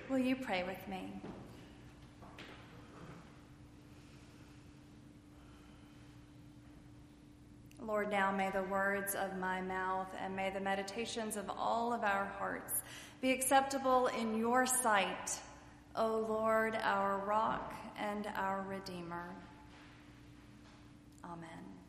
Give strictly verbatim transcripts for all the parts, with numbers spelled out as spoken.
Will you pray with me? Lord, now may the words of my mouth and may the meditations of all of our hearts be acceptable in your sight, O Lord, our rock and our Redeemer. Amen.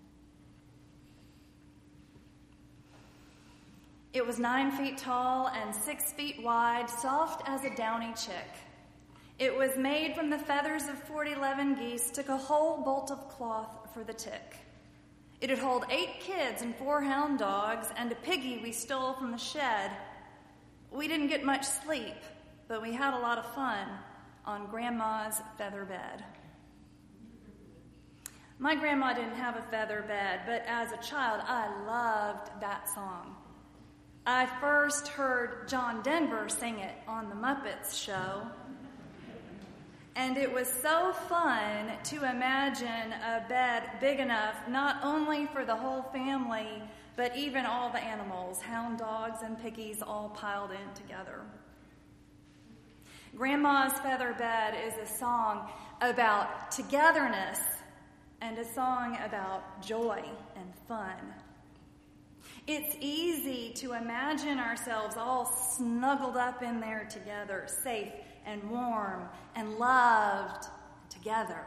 It was nine feet tall and six feet wide, soft as a downy chick. It was made from the feathers of forty eleven geese, took a whole bolt of cloth for the tick. It'd hold eight kids and four hound dogs and a piggy we stole from the shed. We didn't get much sleep, but we had a lot of fun on Grandma's feather bed. My grandma didn't have a feather bed, but as a child, I loved that song. I first heard John Denver sing it on the Muppets show, and it was so fun to imagine a bed big enough not only for the whole family, but even all the animals, hound dogs and piggies all piled in together. Grandma's Feather Bed is a song about togetherness and a song about joy and fun. It's easy to imagine ourselves all snuggled up in there together, safe and warm and loved together.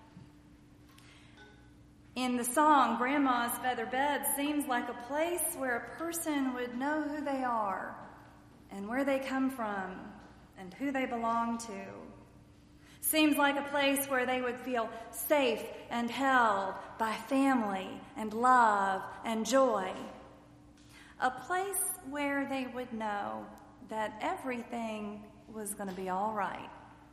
In the song, Grandma's Feather Bed seems like a place where a person would know who they are and where they come from and who they belong to. Seems like a place where they would feel safe and held by family and love and joy. A place where they would know that everything was going to be all right.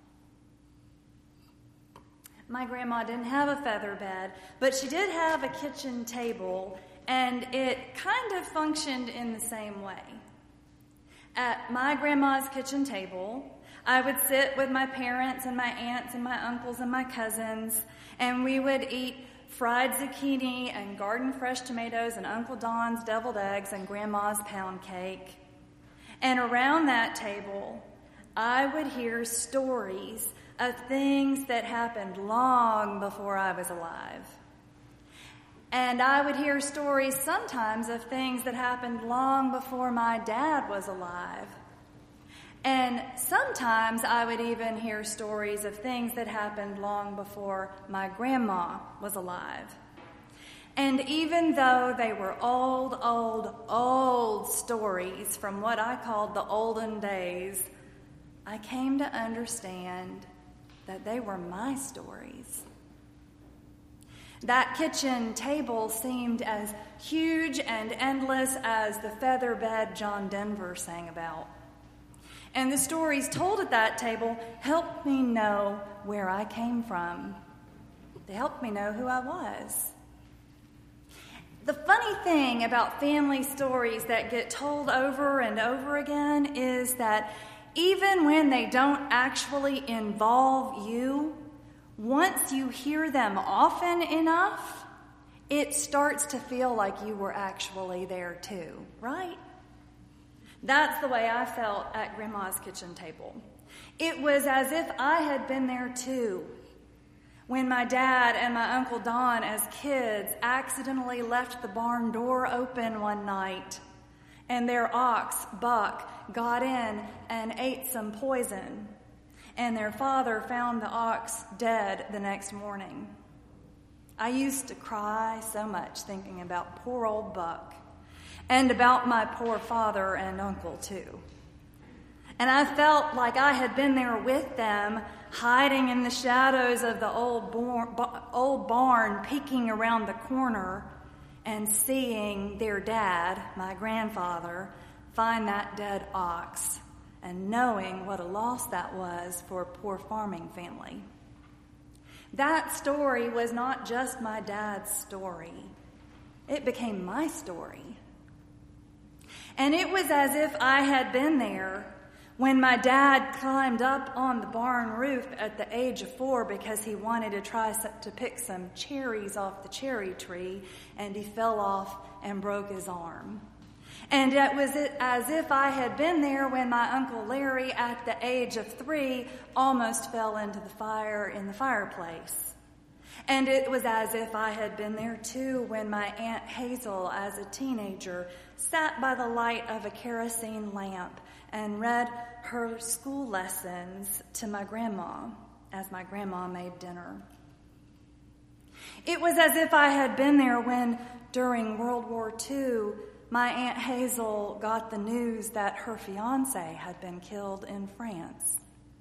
My grandma didn't have a feather bed, but she did have a kitchen table, and it kind of functioned in the same way. At my grandma's kitchen table, I would sit with my parents and my aunts and my uncles and my cousins, and we would eat fried zucchini and garden fresh tomatoes and Uncle Don's deviled eggs and Grandma's pound cake. And around that table, I would hear stories of things that happened long before I was alive. And I would hear stories sometimes of things that happened long before my dad was alive. And sometimes I would even hear stories of things that happened long before my grandma was alive. And even though they were old, old, old stories from what I called the olden days, I came to understand that they were my stories. That kitchen table seemed as huge and endless as the feather bed John Denver sang about. And the stories told at that table helped me know where I came from. They helped me know who I was. The funny thing about family stories that get told over and over again is that even when they don't actually involve you, once you hear them often enough, it starts to feel like you were actually there too, right? That's the way I felt at Grandma's kitchen table. It was as if I had been there too. When my dad and my Uncle Don as kids accidentally left the barn door open one night and their ox, Buck, got in and ate some poison, and their father found the ox dead the next morning. I used to cry so much thinking about poor old Buck and about my poor father and uncle too. And I felt like I had been there with them, hiding in the shadows of the old, bar- old barn, peeking around the corner and seeing their dad, my grandfather, find that dead ox and knowing what a loss that was for a poor farming family. That story was not just my dad's story. It became my story. And it was as if I had been there when my dad climbed up on the barn roof at the age of four because he wanted to try to pick some cherries off the cherry tree, and he fell off and broke his arm. And it was as if I had been there when my Uncle Larry, at the age of three, almost fell into the fire in the fireplace. And it was as if I had been there too when my Aunt Hazel, as a teenager, sat by the light of a kerosene lamp and read her school lessons to my grandma as my grandma made dinner. It was as if I had been there when, during World War Two, my Aunt Hazel got the news that her fiancé had been killed in France.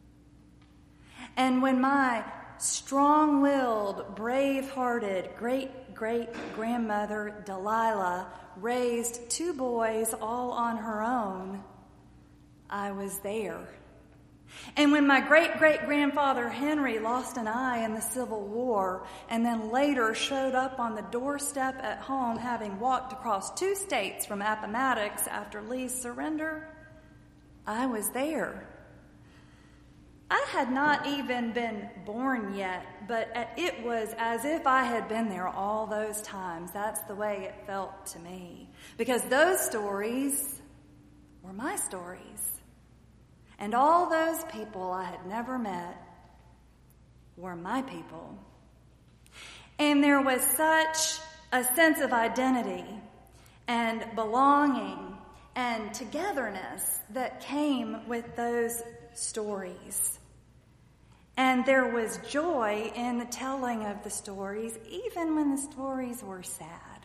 And when my strong-willed, brave-hearted great-great-grandmother Delilah raised two boys all on her own, I was there. And when my great-great-grandfather Henry lost an eye in the Civil War and then later showed up on the doorstep at home having walked across two states from Appomattox after Lee's surrender, I was there. I had not even been born yet, but it was as if I had been there all those times. That's the way it felt to me. Because those stories were my stories. And all those people I had never met were my people. And there was such a sense of identity and belonging and togetherness that came with those stories. And there was joy in the telling of the stories, even when the stories were sad.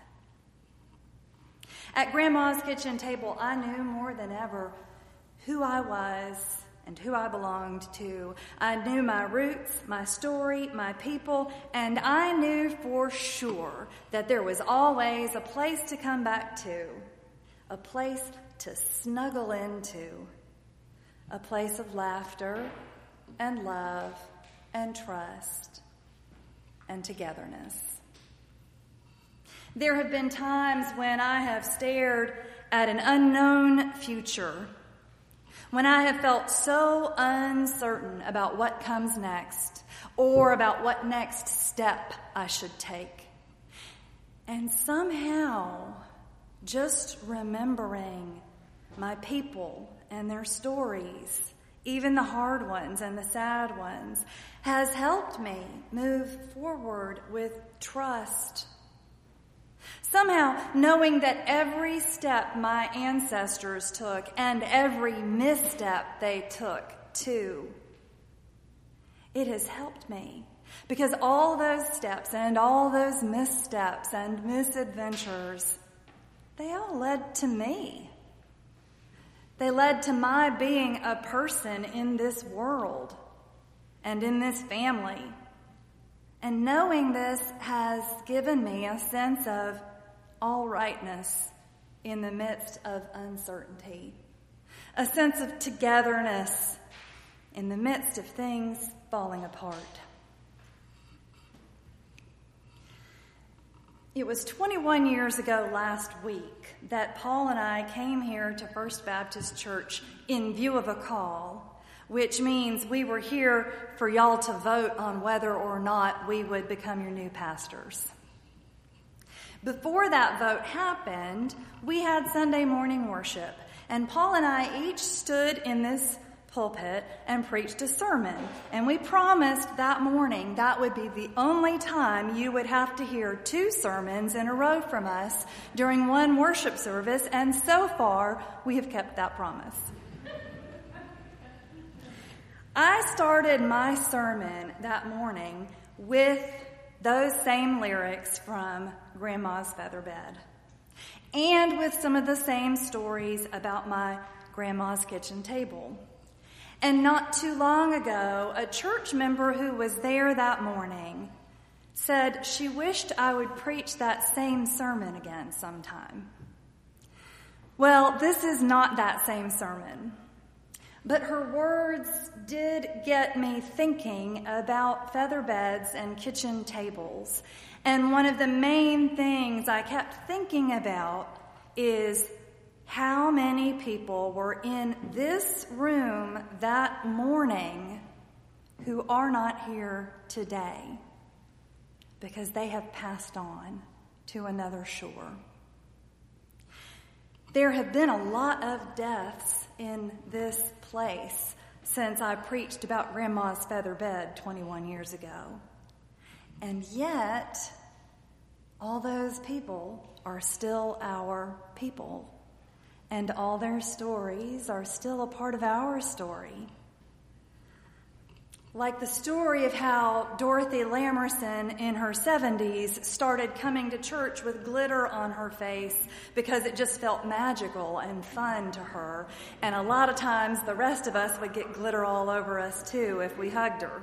At Grandma's kitchen table, I knew more than ever who I was and who I belonged to. I knew my roots, my story, my people, and I knew for sure that there was always a place to come back to, a place to snuggle into, a place of laughter and love and trust and togetherness. There have been times when I have stared at an unknown future, when I have felt so uncertain about what comes next or about what next step I should take. And somehow, just remembering my people and their stories, even the hard ones and the sad ones, has helped me move forward with trust. Somehow, knowing that every step my ancestors took and every misstep they took too, it has helped me. Because all those steps and all those missteps and misadventures, they all led to me. They led to my being a person in this world and in this family. And knowing this has given me a sense of all rightness in the midst of uncertainty, a sense of togetherness in the midst of things falling apart. It was twenty-one years ago last week that Paul and I came here to First Baptist Church in view of a call, which means we were here for y'all to vote on whether or not we would become your new pastors. Before that vote happened, we had Sunday morning worship, and Paul and I each stood in this pulpit and preached a sermon. And we promised that morning that would be the only time you would have to hear two sermons in a row from us during one worship service, and so far we have kept that promise. I started my sermon that morning with those same lyrics from Grandma's Featherbed, and with some of the same stories about my grandma's kitchen table. And not too long ago, a church member who was there that morning said she wished I would preach that same sermon again sometime. Well, this is not that same sermon. But her words did get me thinking about feather beds and kitchen tables. And one of the main things I kept thinking about is how many people were in this room that morning who are not here today because they have passed on to another shore. There have been a lot of deaths in this place since I preached about Grandma's feather bed twenty-one years ago. And yet, all those people are still our people, and all their stories are still a part of our story. Like the story of how Dorothy Lamerson in her seventies started coming to church with glitter on her face because it just felt magical and fun to her. And a lot of times the rest of us would get glitter all over us too if we hugged her.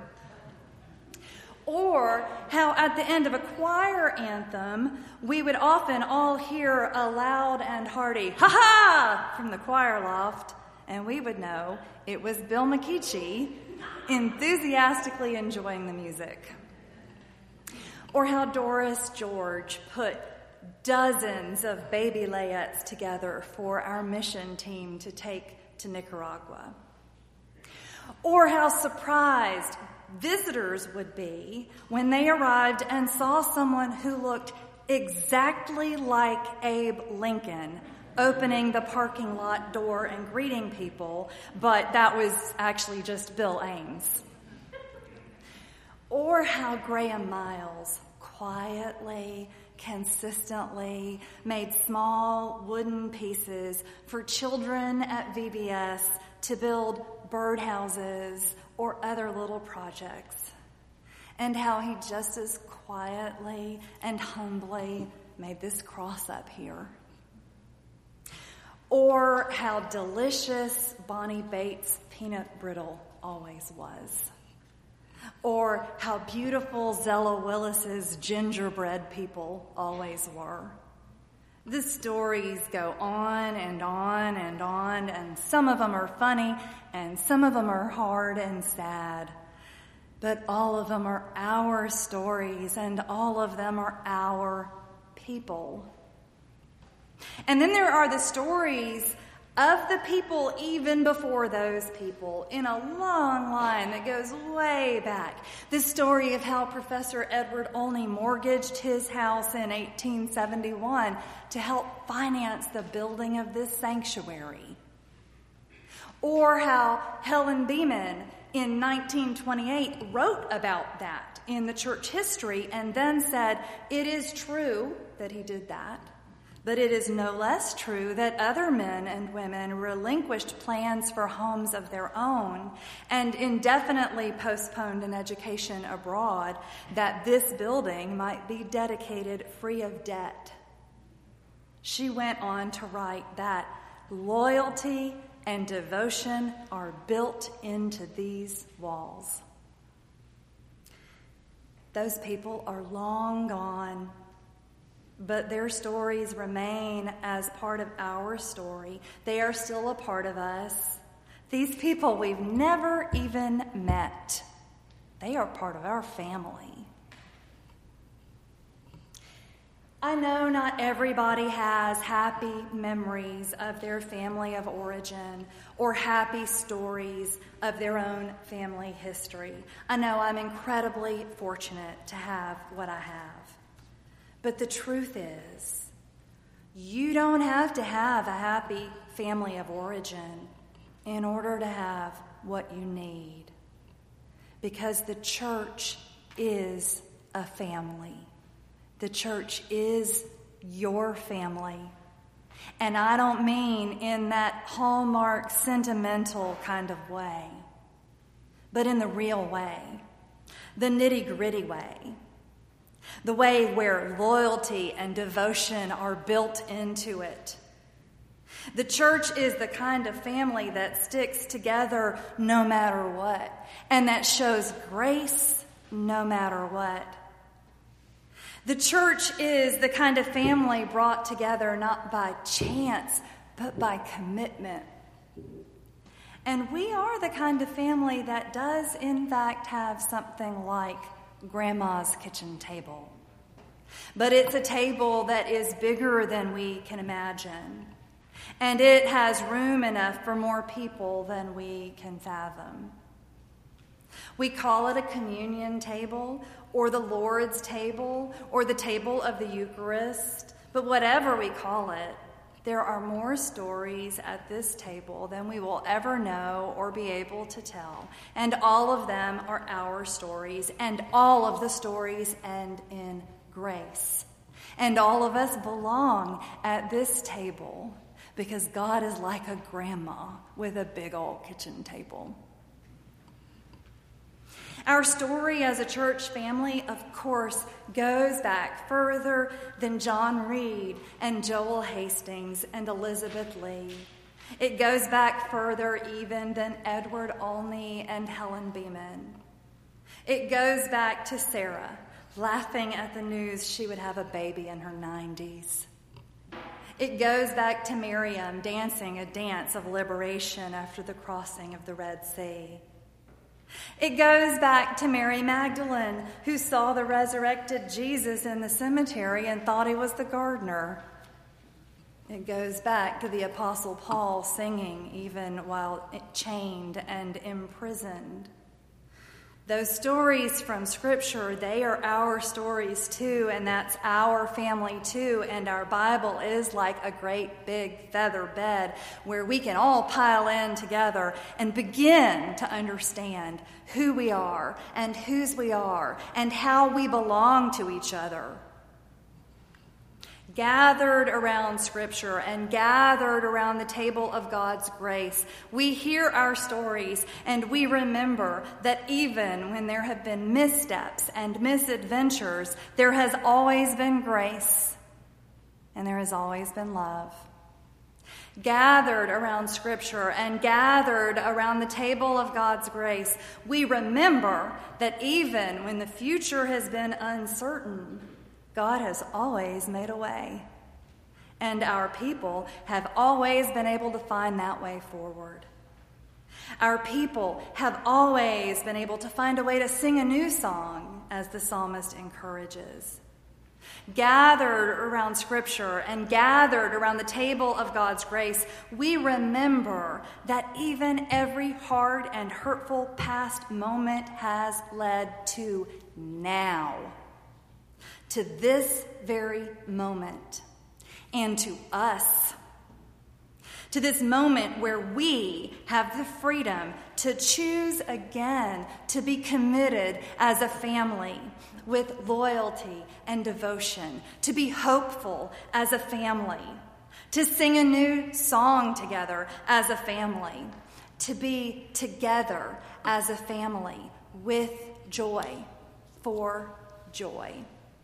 Or how at the end of a choir anthem, we would often all hear a loud and hearty ha-ha from the choir loft, and we would know it was Bill McKeechee enthusiastically enjoying the music. Or how Doris George put dozens of baby layettes together for our mission team to take to Nicaragua. Or how surprised visitors would be when they arrived and saw someone who looked exactly like Abe Lincoln opening the parking lot door and greeting people, but that was actually just Bill Ames. Or how Graham Miles quietly, consistently made small wooden pieces for children at V B S to build birdhouses or other little projects, and how he just as quietly and humbly made this cross up here. Or how delicious Bonnie Bates' peanut brittle always was. Or how beautiful Zella Willis's gingerbread people always were. The stories go on and on and on, and some of them are funny, and some of them are hard and sad. But all of them are our stories, and all of them are our people. And then there are the stories of the people even before those people in a long line that goes way back. The story of how Professor Edward Olney mortgaged his house in eighteen seventy-one to help finance the building of this sanctuary. Or how Helen Beeman in nineteen twenty-eight wrote about that in the church history and then said, it is true that he did that, but it is no less true that other men and women relinquished plans for homes of their own and indefinitely postponed an education abroad that this building might be dedicated free of debt. She went on to write that loyalty and devotion are built into these walls. Those people are long gone, but their stories remain as part of our story. They are still a part of us. These people we've never even met, they are part of our family. I know not everybody has happy memories of their family of origin or happy stories of their own family history. I know I'm incredibly fortunate to have what I have. But the truth is, you don't have to have a happy family of origin in order to have what you need. Because the church is a family. The church is your family. And I don't mean in that hallmark sentimental kind of way, but in the real way, the nitty-gritty way. The way where loyalty and devotion are built into it. The church is the kind of family that sticks together no matter what, and that shows grace no matter what. The church is the kind of family brought together not by chance, but by commitment. And we are the kind of family that does, in fact, have something like Grandma's kitchen table. But it's a table that is bigger than we can imagine. And it has room enough for more people than we can fathom. We call it a communion table, or the Lord's table, or the table of the Eucharist. But whatever we call it, There are more stories at this table than we will ever know or be able to tell, and all of them are our stories, and all of the stories end in grace. And all of us belong at this table because God is like a grandma with a big old kitchen table. Our story as a church family, of course, goes back further than John Reed and Joel Hastings and Elizabeth Lee. It goes back further even than Edward Olney and Helen Beeman. It goes back to Sarah, laughing at the news she would have a baby in her nineties. It goes back to Miriam dancing a dance of liberation after the crossing of the Red Sea. It goes back to Mary Magdalene, who saw the resurrected Jesus in the cemetery and thought he was the gardener. It goes back to the Apostle Paul singing even while chained and imprisoned. Those stories from Scripture, they are our stories too, and that's our family too, and our Bible is like a great big feather bed where we can all pile in together and begin to understand who we are and whose we are and how we belong to each other. Gathered around Scripture and gathered around the table of God's grace, we hear our stories and we remember that even when there have been missteps and misadventures, there has always been grace and there has always been love. Gathered around Scripture and gathered around the table of God's grace, we remember that even when the future has been uncertain, God has always made a way, and our people have always been able to find that way forward. Our people have always been able to find a way to sing a new song, as the psalmist encourages. Gathered around Scripture and gathered around the table of God's grace, we remember that even every hard and hurtful past moment has led to now. To this very moment, and to us. To this moment where we have the freedom to choose again to be committed as a family with loyalty and devotion, to be hopeful as a family, to sing a new song together as a family, to be together as a family with joy, for joy.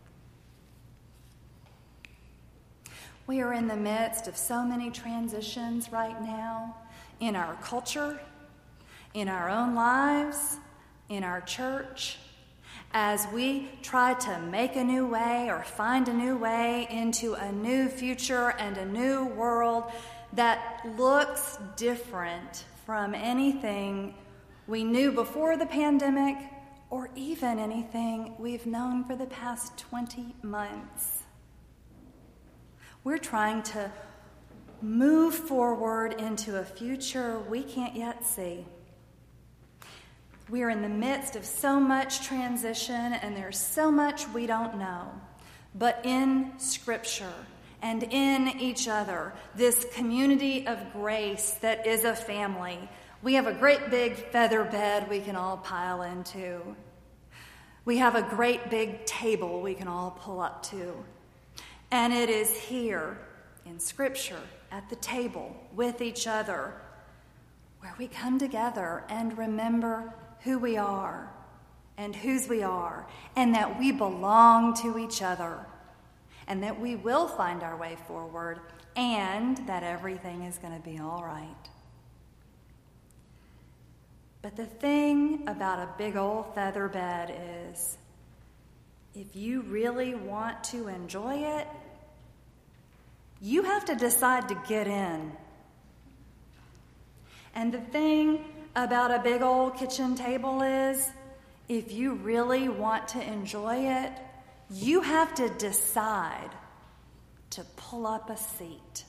We are in the midst of so many transitions right now in our culture, in our own lives, in our church, as we try to make a new way or find a new way into a new future and a new world that looks different from anything we knew before the pandemic or even anything we've known for the past twenty months. We're trying to move forward into a future we can't yet see. We are in the midst of so much transition, and there's so much we don't know. But in Scripture and in each other, this community of grace that is a family, we have a great big feather bed we can all pile into. We have a great big table we can all pull up to. And it is here in Scripture, at the table, with each other, where we come together and remember who we are and whose we are, and that we belong to each other, and that we will find our way forward, and that everything is going to be all right. But the thing about a big old feather bed is, if you really want to enjoy it, you have to decide to get in. And the thing about a big old kitchen table is, if you really want to enjoy it, you have to decide to pull up a seat.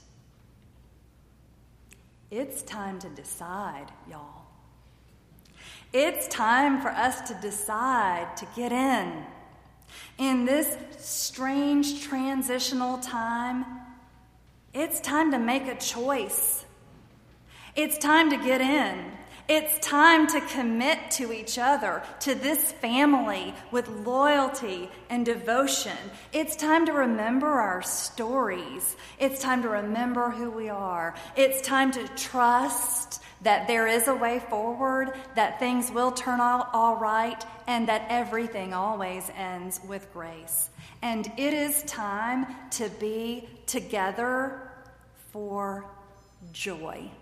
It's time to decide, y'all. It's time for us to decide to get in. In this strange transitional time, It's time to make a choice. It's time to get in. It's time to commit to each other, to this family, with loyalty and devotion. It's time to remember our stories. It's time to remember who we are. It's time to trust that there is a way forward, that things will turn out all right, and that everything always ends with grace. And it is time to be together for joy.